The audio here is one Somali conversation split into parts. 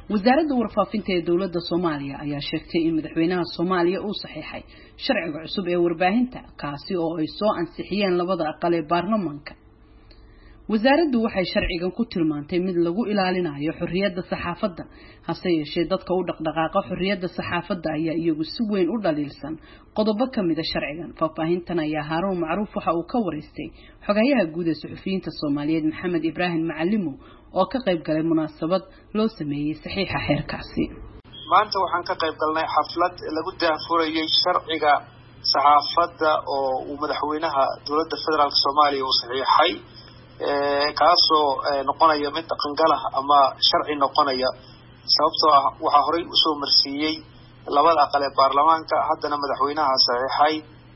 wasaaradda warfaafinta ee dawladda Soomaaliya ayaa sheegtay in madaxweynaha Soomaaliya uu saxiixay sharciga cusub ee warbaahinta kaasi oo ay soo ansixiyeen labada aqal ee baarlamaanka. wasaaraddu waxay sharcigan ku tilmaantay mid lagu ilaalinayo xorriyadda saxaafadda hase yeeshee dadka u dhaqdhaqaaqa xorriyadda saxaafadda ayaa iyagu si weyn u dhaliilsan qodobo ka mid ah sharcigan. faahfaahintan ayaa Haaruun Macruuf waxa uu ka wareystay xogayaha guud ee suxufiyiinta Soomaaliyeed Maxamed Ibraahim Macallimo oo ka qayb galay munaasabad loo sameeyay saxiixa xeerkaasi. maanta waxaan ka qayb galnay xaflad lagu daahfurayay sharciga saxaafadda oo uu madaxweynaha dawladda federaalka Soomaaliya uu saxiixay kaasoo noqonaya mid dhaqangal ama sharci noqonaya sababtoo ah waxa horey u soo marsiiyay labada aqal ee baarlamaanka haddana madaxweynaha saxiixay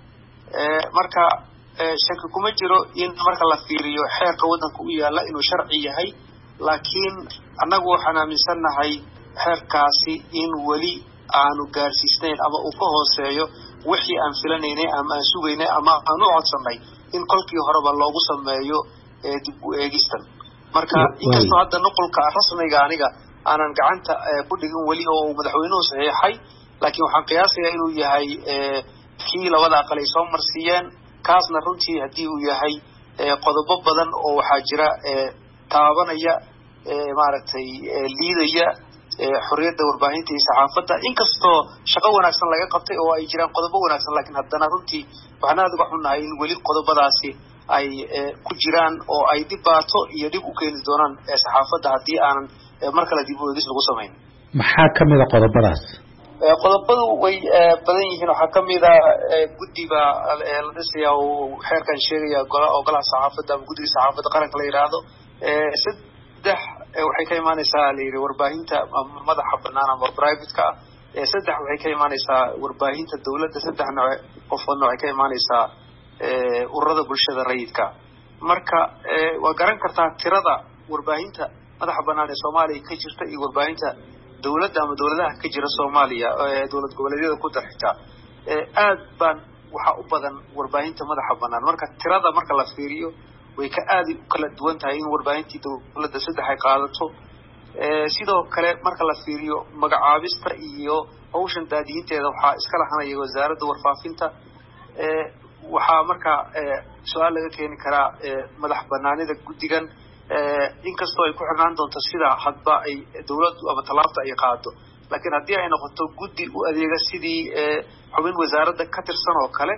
marka shaki kuma jiro in marka la fiiriyo xeerka waddanka u yaala inuu sharci yahay laakiin annagu waxaan aaminsanahay xeerkaasi in weli aanu gaarsiisnayn ama uu ka hooseeyo wixii aan filanaynay ama aan sugaynay ama aan u codsanay in kolkii horeba loogu sameeyo dib u eegistan marka inkastoo hadda nuqulka rasmiga aniga aanan gacanta ku dhigin weli oo madaxweynuhu saxiixay laakiin waxaan qiyaasayaa inuu yahay kii labada aqal ay soo marsiiyeen kaasna runtii haddii uu yahay qodobo badan oo waxaa jira taabanaya maaragtay liidaya xorriyadda warbaahinta iyo saxaafadda inkastoo shaqo wanaagsan laga qabtay oo ay jiraan qodobo wanaagsan laakiin haddana runtii waxaan aad uga xunnahay in weli qodobadaasi ay ku jiraan oo ay dhibaato iyo dhib u keeni doonaan saxaafadda haddii aanan mar kale dib u eegis lagu samayn. maxaa ka mid ah qodobadaas? qodobadu way badan yihiin waxaa ka mid ah guddiga la dhisayaa oo xeerkan sheegaya golaha saxaafadda ama guddiga saxaafadda qaranka la yidhaahdo saddex waxay ka imaanaysaa la yidhi warbaahinta madaxa bannaan ama private-ka saddex waxay ka imaanaysaa warbaahinta dawladda saddex nooc qofoodna waxay ka imaanaysaa ururada bulshada rayidka marka waa garan kartaa tirada warbaahinta madaxa bannaan ee Soomaaliya ka jirta iyo warbaahinta dawladda ama dawladaha ka jira Soomaaliya dawlad goboleedyada ku darxita aad baan waxa u badan warbaahinta madaxa bannaan marka tirada marka la fiiriyo way ka aad u kala duwan tahay in warbaahintii dawladda saddex ay qaadato sidoo kale marka la fiiriyo magacaabista iyo hawshan daadiinteeda waxaa iska lahanaya wasaaradda warfaafinta waxaa marka su'aal laga keeni karaa madax bannaanida guddigan inkastoo ay ku xirnaan doonto sida hadba ay dawladdu ama talaabta ay qaado laakiin haddii ay noqoto guddi u adeega sidii xubin wasaaradda ka tirsan oo kale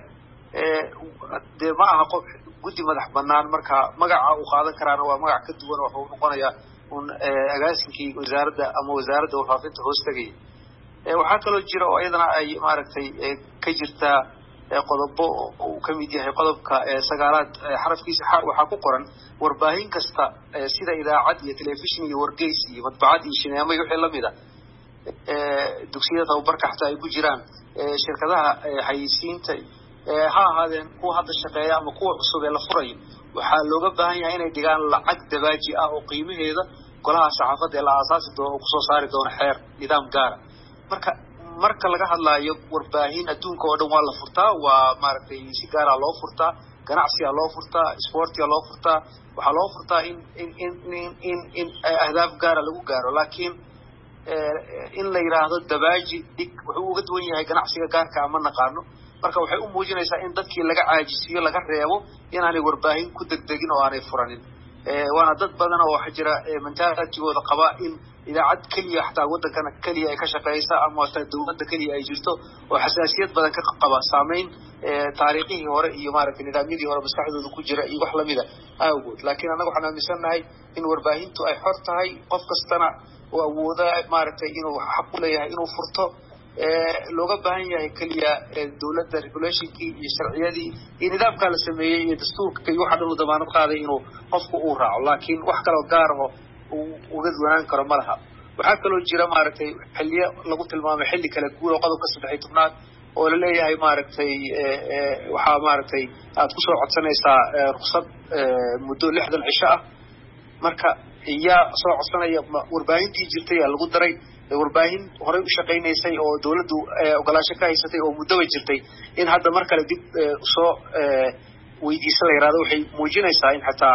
dee ma aha qof guddi madax bannaan marka magaca uu qaadan karaana waa magac ka duwan waxa uu noqonayaa un agaasinkii wasaaradda ama wasaaradda warfaafinta hoos tegaya waxaa kaloo jira oo iyadana ay maaragtay ka jirtaa qodobo uu ka mid yahay qodobka sagaalaad xarafkiisa waxaa ku qoran warbaahin kasta sida idaacad iyo telefishin iyo wargeys iyo madbacad iyo shineemo iyo wixii lamid ah dugsiyada tababarka xataa ay ku jiraan shirkadaha xayeysiinta ha ahaadeen kuwa hadda shaqeeya ama kuwa cusub ee la furayo waxaa looga baahan yahay inay dhigaan lacag dabaaji ah oo qiimaheeda golaha saxaafadda ee la aasaasi doono oo kusoo saari doono xeer nidaam gaara marka laga hadlaayo warbaahin adduunka oo dhan waa la furtaa waa maaragtay si gaara loo furtaa ganacsiga loo furtaa sportiga loo furtaa waxaa loo furtaa in ahdaaf gaara lagu gaaro laakiin in la yiraahdo dabaaji dhig wuxuu uga duwan yahay ganacsiga gaarka ama naqaano marka waxay u muujinaysaa in dadkii laga caajisiyo laga reebo inaanay warbaahin ku degdegin oo aanay furanin waana dad badan oo waxa jira mentalitigooda qaba in idaacad keliya xataa waddankana keliya ay ka shaqeysa ama taa dawladda keliya ay jirto oo xasaasiyad badan ka qaba saameyn taariikhihii hore iyo maaragtay nidaamyadii hore maskaxdooda ku jira iyo wax lamida awgood laakiin annagu waxaan aaminsanahay in warbaahintu ay xor tahay qof kastana oo awooda maaragtay inuu xaq u leeyahay inuu furto looga baahan yahay keliya dawladda regulationkii iyo sharciyadii iyo nidaamkaa la sameeyey iyo dastuurka iyo waxa dhan u damaanad qaaday inuu qofku uu raaco laakiin wax kaloo gaar ah uga duwanaan karo ma laha waxaa kaloo jira maaragtay xilliyo lagu tilmaamay xilli kala guur oo qodobka 13aad oo la leeyahay maaragtay waxaa maaragtay aad ku soo codsanaysaa ruqsad muddo 60 cisho ah marka iyaa soo codsanaya warbaahintii jirtay ayaa lagu daray warbaahin horey u shaqeynaysay oo dawladdu ogolaansho ka haysatay oo muddo way jirtay in hadda mar kale dib soo weydiisan la yiraahdo waxay muujinaysaa in xataa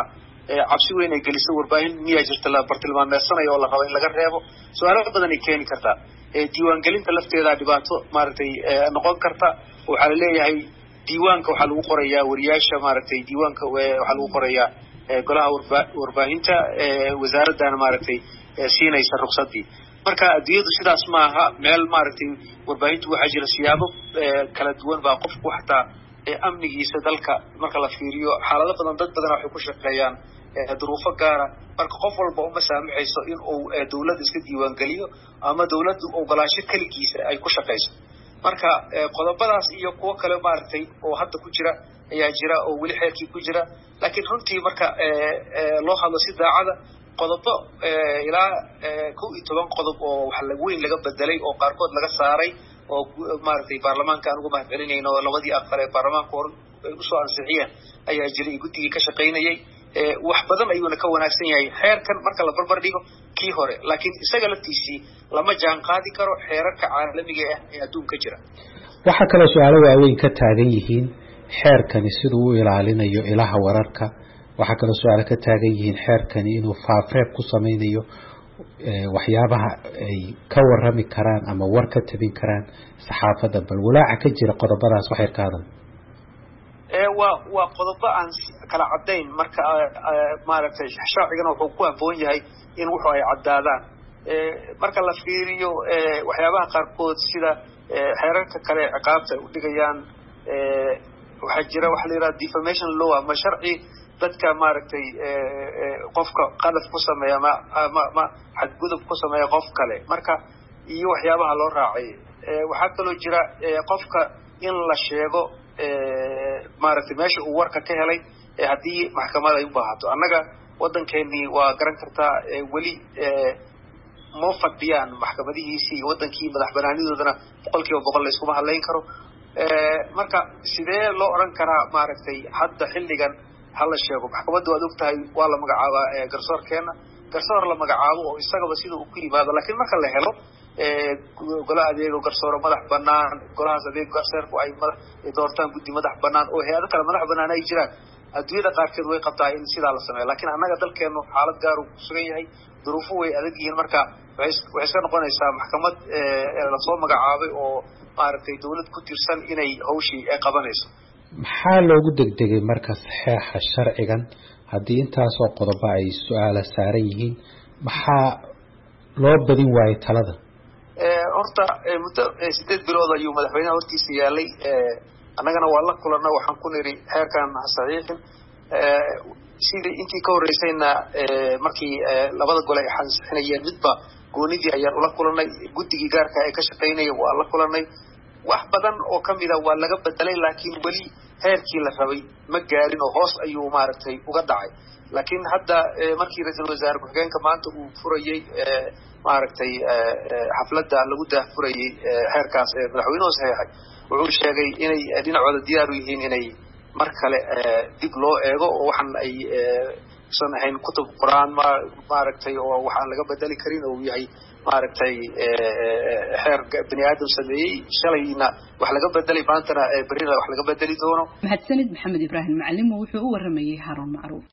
cabsi weyn ay geliso warbaahin miyaa jirta la bartilmaameedsanayo oo la rabo in laga reebo su'aalo badan ay keeni kartaa diiwaangelinta lafteeda dhibaato maaragtay noqon karta waxaa la leeyahay diiwaanka waxaa lagu qorayaa wariyaasha maaragtay diiwaanka waxaa lagu qorayaa golaha warbaahinta wasaaradana maaragtay siinaysa ruqsadii marka adduunyadu sidaas maaha meel maaragtay warbaahintu waxaa jira siyaabo kala duwan baa qofku xataa amnigiisa dalka marka la fiiriyo xaalado badan dad badan waxay ku shaqeeyaan duruufo gaara marka qof walba uma saamaxayso in uu dawladda iska diiwaangeliyo ama dawladdu ogolaansho keligiisa ay ku shaqayso marka qodobadaas iyo kuwo kale maaragtay oo hadda ku jira ayaa jira oo weli xeerkii ku jira laakiin runtii marka loo hadlo si daacada qodobo ilaa 11 qodob oo wax weyn laga bedelay oo qaarkood laga saaray oo maaragtay baarlamaanka aan ugu mahadcelinayno labadii aqal ee baarlamaanka hor u soo ansixiyeen ayaa jiray guddigii ka shaqaynayay wax badan ayuuna ka wanaagsan yahay xeerkan marka la barbar dhigo kii hore laakiin isaga laftiisii lama jaan qaadi karo xeerarka caalamiga ah ee adduunka jira waxa kale su'aalo waaweyn ka taagan yihiin xeerkani siduu u ilaalinayo ilaha wararka waxa kale su'aalo ka taagan yihiin xeerkani inuu faafreeb ku sameynayo waxyaabaha ay ka warrami karaan ama war ka tabin karaan saxaafadda bal walaaca ka jira qodobadaas waxay ka hadal waa qodobo aan kala cadayn marka maaragtay sharcigana wuxuu ku habboon yahay in wuxuu ay cadaadaan marka la fiiriyo waxyaabaha qaarkood sida xeerarka kale ciqaabta ay u dhigayaan waxaa jira waxa la yiraahdo defamation law ama sharci dadka maaragtay qofka qadaf ku sameeya ma xadgudub ku sameeya qof kale marka iyo waxyaabaha loo raacay waxaa kaloo jira qofka in la sheego maaragtay meesha uu warka ka helay haddii maxkamad ay u baahato annaga waddankeennii waa garan kartaa weli ma fadhiyaan maxkamadihiisii waddankii madax banaanidoodana 100% la iskuma hadlayn karo marka sidee loo oran karaa maaragtay hadda xilligan hala sheego maxkamaddu waad ogtahay waa la magacaabaa garsoorkeena garsoor la magacaabo oo isagaba sida uu ku yimaado laakiin marka la helo golaha adeego garsooro madax banaan golahaas adeego garsoorku ay doortaan guddi madax banaan oo hay'ado kale madax banaan ay jiraan adduunyada qaarkeed way qabtaa in sidaa la sameeyo laakiin annaga dalkeenu xaalad gaar uu ku sugan yahay duruufo way adag yihiin marka waxay iska noqonaysaa maxkamad la soo magacaabay oo maaragtay dawlad ku tirsan inay hawshii ay qabanayso maxaa loogu degdegay marka saxeexa sharcigan haddii intaasoo qodobo ay su'aala saaran yihiin maxaa loo badin waayay talada horta muddo 8 bilood ayuu madaxweynaha hortiisa yaalay annagana waa la kulanay waxaan ku niri xeerkan saxiixin sidii intii ka horeysayna markii labada gole ay xansaxinayeen midba goonidii ayaan ula kulanay guddigii gaarka ay ka shaqaynayeen waa la kulanay wax badan oo kamida waa laga bedelay laakiin weli heerkii la rabay ma gaarin oo hoos ayuu maaragtay uga dhacay laakiin hadda markii ra'iisul wasaare ku-xigeenka maanta uu furayay maaragtay xafladda lagu daahfurayay heerkaas madaxweynuhu saxeexay wuxuu sheegay inay dhinacooda diyaar u yihiin inay mar kale dib loo eego oo waxaan ay san ahayn kutub quraan maaragtay oo waxaan laga bedeli karin oo yahay maaragtay xeer bini aadam sameeyay shalayna wax laga bedelay maantana berina wax laga bedeli doono mahadsanid maxamed ibraahim macallim wuxuu u waramayay Haroon Macruuf